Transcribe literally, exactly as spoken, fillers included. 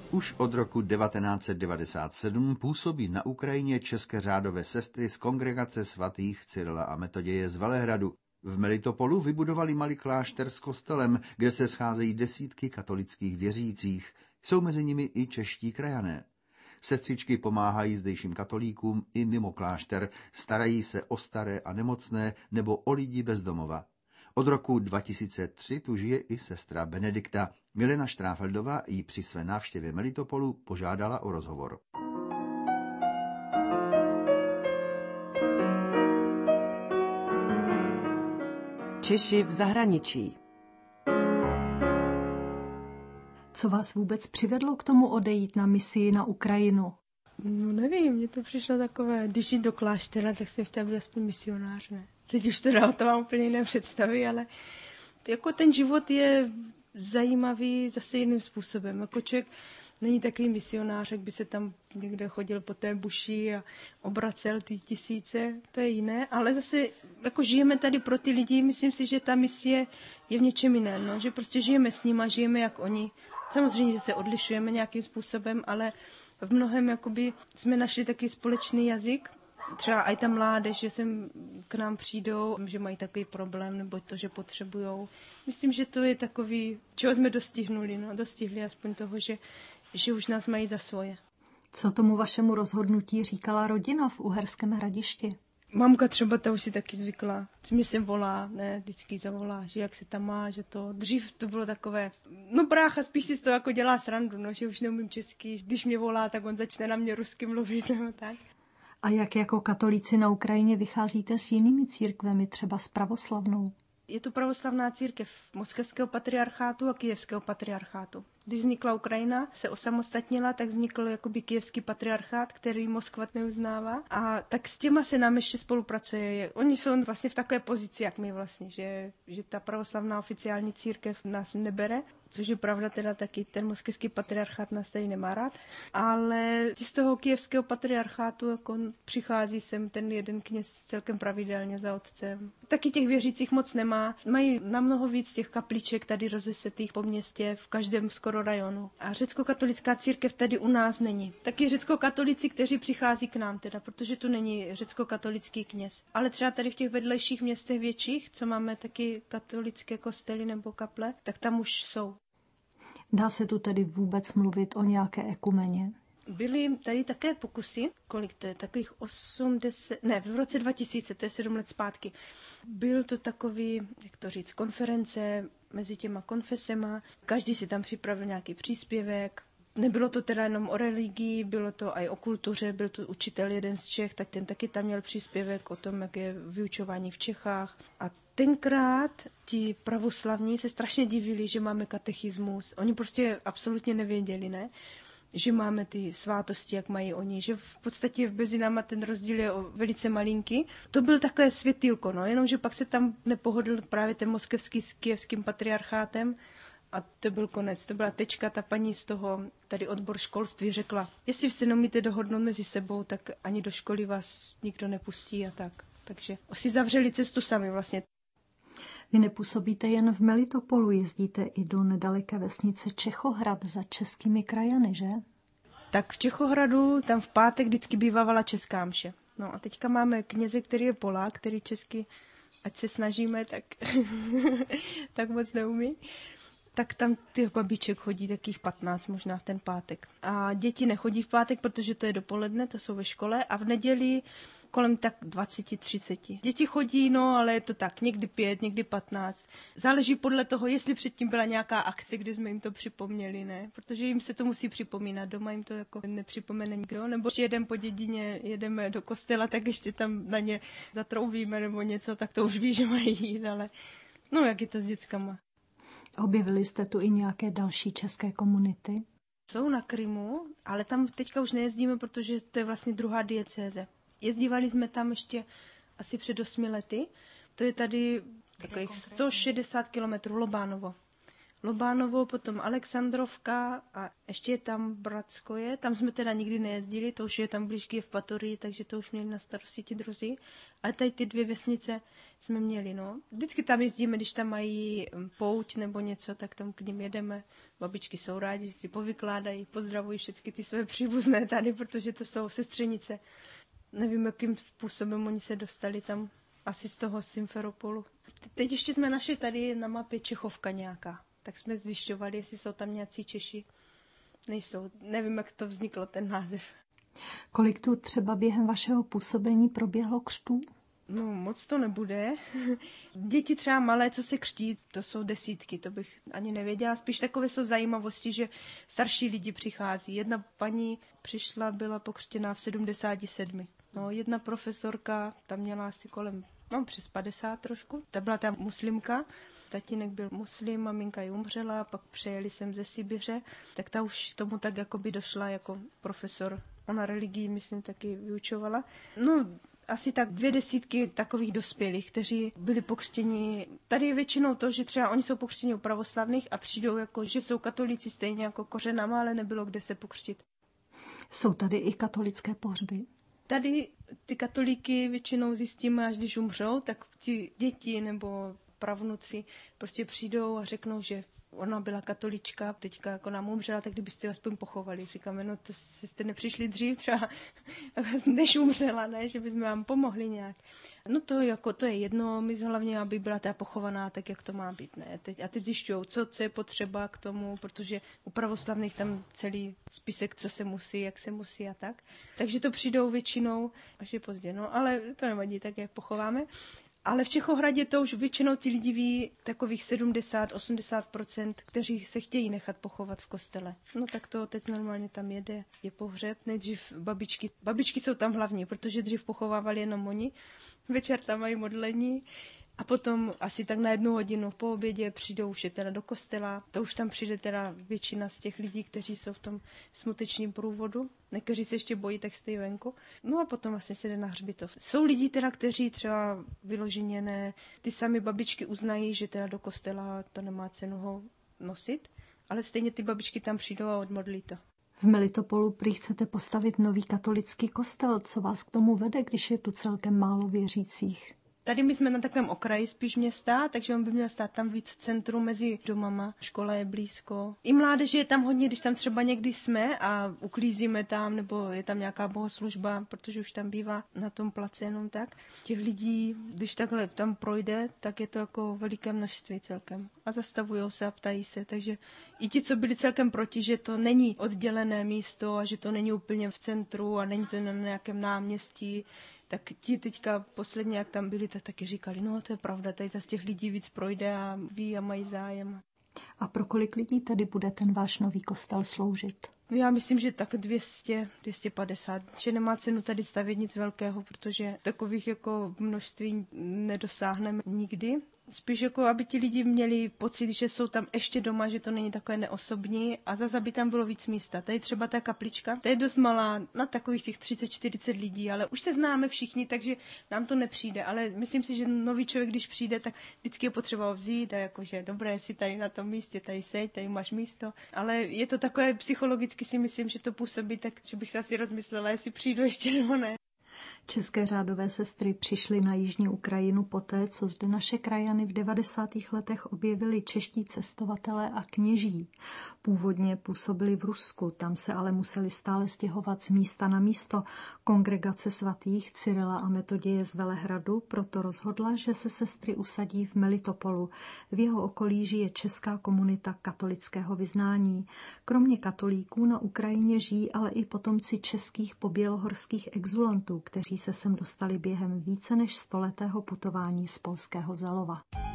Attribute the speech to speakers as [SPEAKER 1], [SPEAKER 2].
[SPEAKER 1] Už od roku devatenáct set devadesát sedm působí na Ukrajině české řádové sestry z Kongregace svatých Cyrila a Metoděje z Velehradu. V Melitopolu vybudovali malý klášter s kostelem, kde se scházejí desítky katolických věřících. Jsou mezi nimi i čeští krajané. Sestřičky pomáhají zdejším katolíkům i mimo klášter, starají se o staré a nemocné nebo o lidi bez domova. Od roku dva tisíce tři tu žije i sestra Benedikta. Milena Štráfeldová jí při své návštěvě Melitopolu požádala o rozhovor.
[SPEAKER 2] Češi v zahraničí.
[SPEAKER 3] Co vás vůbec přivedlo k tomu odejít na misii na Ukrajinu?
[SPEAKER 4] No nevím, mně to přišlo takové, když jít do kláštera, tak jsem chtěla být aspoň misionář, ne? Teď už teda to mám úplně jiné představy, ale jako ten život je zajímavý zase jiným způsobem. Jako člověk není takový misionář, jak by se tam někde chodil po té buši a obracel ty tisíce, to je jiné, ale zase jako žijeme tady pro ty lidi, myslím si, že ta misie je v něčem jiném, no? Že prostě žijeme s nima, žijeme jak oni. Samozřejmě, že se odlišujeme nějakým způsobem, ale v mnohem jakoby jsme našli taky společný jazyk. Třeba i ta mládež, že sem k nám přijdou, že mají takový problém, nebo to, že potřebujou. Myslím, že to je takový, čeho jsme dostihnuli, no, dostihli aspoň toho, že, že už nás mají za svoje.
[SPEAKER 3] Co tomu vašemu rozhodnutí říkala rodina v Uherském Hradišti?
[SPEAKER 4] Mamka třeba ta už si taky zvykla. Mě sem volá, ne, vždycky zavolá, že jak se tam má, že to. Dřív to bylo takové, no brácha spíš si z toho jako dělá srandu, no, že už neumím česky. Když mě volá, tak on začne na mě rusky mluvit, nebo tak.
[SPEAKER 3] A jak jako katolíci na Ukrajině vycházíte s jinými církvemi, třeba s pravoslavnou?
[SPEAKER 4] Je to pravoslavná církev Moskevského patriarchátu a Kyjevského patriarchátu. Když vznikla Ukrajina, se osamostatnila, tak vznikl jakoby Kyjevský patriarchát, který Moskva neuznává. A tak s těma se nám ještě spolupracuje. Oni jsou vlastně v takové pozici, jak my vlastně, že, že ta pravoslavná oficiální církev nás nebere, což je pravda teda taky, ten moskevský patriarchát nás tady nemá rád. Ale z toho Kyjevského patriarchátu jako přichází sem ten jeden kněz celkem pravidelně za otcem. Taky těch věřících moc nemá. Mají na mnoho víc těch kapliček tady rozesetých po městě, v každém skoro rajonu. A řecko-katolická církev tady u nás není. Taky řecko-katolici, kteří přichází k nám teda, protože tu není řecko-katolický kněz. Ale třeba tady v těch vedlejších městech větších, co máme taky katolické kostely nebo kaple, tak tam už jsou.
[SPEAKER 3] Dá se tu tedy vůbec mluvit o nějaké ekumeně?
[SPEAKER 4] Byly tady také pokusy, kolik to je, takových osmdesát, ne, v roce dva tisíce, to je sedm let zpátky. Byl to takový, jak to říct, konference mezi těma konfesema, každý si tam připravil nějaký příspěvek. Nebylo to teda jenom o religii, bylo to i o kultuře, byl tu učitel jeden z Čech, tak ten taky tam měl příspěvek o tom, jak je vyučování v Čechách. A tenkrát ti pravoslavní se strašně divili, že máme katechismus. Oni prostě absolutně nevěděli, ne? Že máme ty svátosti, jak mají oni, že v podstatě mezi náma ten rozdíl je velice malinký. To byl takové světýlko, no, jenomže pak se tam nepohodl právě ten moskevský s kyjevským patriarchátem a to byl konec, to byla tečka, ta paní z toho, tady odbor školství řekla, jestli se neumíte dohodnout mezi sebou, tak ani do školy vás nikdo nepustí a tak. Takže si zavřeli cestu sami vlastně.
[SPEAKER 3] Vy nepůsobíte jen v Melitopolu, jezdíte i do nedaleké vesnice Čechohrad za českými krajany, že?
[SPEAKER 4] Tak v Čechohradu tam v pátek vždycky bývávala česká mše. No a teďka máme kněze, který je Polák, který česky, ať se snažíme, tak, tak moc neumí. Tak tam těch babiček chodí takých patnáct možná v ten pátek. A děti nechodí v pátek, protože to je dopoledne, to jsou ve škole a v neděli kolem tak dvacet třicet. Děti chodí, no, ale je to tak, někdy pět, někdy patnáct. Záleží podle toho, jestli předtím byla nějaká akce, kdy jsme jim to připomněli, ne? Protože jim se to musí připomínat, doma jim to jako nepřipomene nikdo, nebo když jedeme po dědině, jedeme do kostela, tak ještě tam na ně zatroubíme nebo něco, tak to už ví, že mají jít, ale no, jak je to s dětskama.
[SPEAKER 3] Objevili jste tu i nějaké další české komunity?
[SPEAKER 4] Jsou na Krymu, ale tam teďka už nejezdíme, protože to je vlastně druhá diecéze. Jezdívali jsme tam ještě asi před osmi lety. To je tady takových sto šedesát kilometrů Lobánovo. Lobánovo, potom Alexandrovka a ještě je tam Bratskoje. Tam jsme teda nikdy nejezdili, to už je tam blíž k Jevpatorii, takže to už měli na starosti ti druzí. Ale tady ty dvě vesnice jsme měli, no. Vždycky tam jezdíme, když tam mají pouť nebo něco, tak tam k nim jedeme. Babičky jsou rádi, že si povykládají, pozdravují všechny ty své příbuzné tady, protože to jsou sestřenice. Nevím, jakým způsobem oni se dostali tam, asi z toho Simferopolu. Teď ještě jsme našli tady na mapě Čechovka nějaká. Tak jsme zjišťovali, jestli jsou tam nějací Češi. Nejsou. Nevím, jak to vzniklo, ten název.
[SPEAKER 3] Kolik tu třeba během vašeho působení proběhlo křtů?
[SPEAKER 4] No, moc to nebude. Děti třeba malé, co se křtí, to jsou desítky, to bych ani nevěděla. Spíš takové jsou zajímavosti, že starší lidi přichází. Jedna paní přišla, byla pokřtěná v sedmdesáti sedmi. No, jedna profesorka, tam měla asi kolem, no, přes padesát trošku. Ta byla tam muslimka. Tatínek byl muslim, maminka ji umřela, pak přejeli sem ze Sibiře, tak ta už tomu tak jakoby došla jako profesor. Ona religii, myslím, taky vyučovala. No, asi tak dvě desítky takových dospělých, kteří byli pokřtěni. Tady je většinou to, že třeba oni jsou pokřtěni u pravoslavných a přijdou jako, že jsou katolíci stejně jako kořenama, ale nebylo kde se pokřtit.
[SPEAKER 3] Jsou tady i katolické pohřby?
[SPEAKER 4] Tady ty katolíky většinou zjistíme, až když umřou, tak ti děti nebo pravnuci prostě přijdou a řeknou, že ona byla katolička, teďka jako nám umřela, tak kdybyste aspoň pochovali. Říkáme, no to jste nepřišli dřív třeba, než umřela, ne, že bychom vám pomohli nějak. No to, jako, to je jedno, my hlavně, aby byla ta pochovaná tak, jak to má být. Ne? Teď, a teď zjišťují, co, co je potřeba k tomu, protože u pravoslavných tam celý spisek, co se musí, jak se musí a tak. Takže to přijdou většinou, až je pozdě, no, ale to nevadí, tak je pochováme. Ale v Čechohradě to už většinou ti lidi ví takových sedmdesát až osmdesát procent, kteří se chtějí nechat pochovat v kostele. No tak to otec normálně tam jede, je pohřeb. Nejdřív babičky, babičky jsou tam hlavní, protože dřív pochovávali jenom oni. Večer tam mají modlení. A potom asi tak na jednu hodinu po obědě přijdou už je teda do kostela. To už tam přijde teda většina z těch lidí, kteří jsou v tom smutečním průvodu. Někteří se ještě bojí, tak stojí venku. No a potom vlastně se jde na hřbitov. Jsou lidi teda, kteří třeba vyloženě ne, ty sami babičky uznají, že teda do kostela to nemá cenu ho nosit, ale stejně ty babičky tam přijdou a odmodlí to.
[SPEAKER 3] V Melitopolu prý chcete postavit nový katolický kostel. Co vás k tomu vede, když je tu celkem málo věřících?
[SPEAKER 4] Tady my jsme na takovém okraji spíš města, takže on by měl stát tam víc v centru mezi domama. Škola je blízko. I mládeže je tam hodně, když tam třeba někdy jsme a uklízíme tam, nebo je tam nějaká bohoslužba, protože už tam bývá na tom place jenom tak. Těch lidí, když takhle tam projde, tak je to jako veliké množství celkem. A zastavujou se a ptají se, takže i ti, co byli celkem proti, že to není oddělené místo a že to není úplně v centru a není to na nějakém náměstí, tak ti teďka posledně, jak tam byli, tak taky říkali, no to je pravda, tady zase těch lidí víc projde a ví a mají zájem.
[SPEAKER 3] A pro kolik lidí tedy bude ten váš nový kostel sloužit?
[SPEAKER 4] Já myslím, že tak dvě stě, dvě stě padesát, že nemá cenu tady stavět nic velkého, protože takových jako množství nedosáhneme nikdy. Spíš jako, aby ti lidi měli pocit, že jsou tam ještě doma, že to není takové neosobní a zase, aby tam bylo víc místa. Tady třeba ta kaplička, ta je dost malá, na takových těch třicet čtyřicet lidí, ale už se známe všichni, takže nám to nepřijde. Ale myslím si, že nový člověk, když přijde, tak vždycky je potřeba vzít a jakože dobré, si tady na tom místě, tady seď, tady máš místo. Ale je to takové psychologicky, si myslím, že to působí tak, že bych se asi rozmyslela, jestli přijdu ještě nebo ne.
[SPEAKER 3] České řádové sestry přišly na jižní Ukrajinu poté, co zde naše krajany v devadesátých letech objevili čeští cestovatelé a kněží. Původně působili v Rusku, tam se ale museli stále stěhovat z místa na místo. Kongregace svatých Cyrila a Metoděje z Velehradu proto rozhodla, že se sestry usadí v Melitopolu. V jeho okolí žije česká komunita katolického vyznání. Kromě katolíků na Ukrajině žijí ale i potomci českých pobělohorských exulantů, kteří se sem dostali během více než stoletého putování z polského Zalova.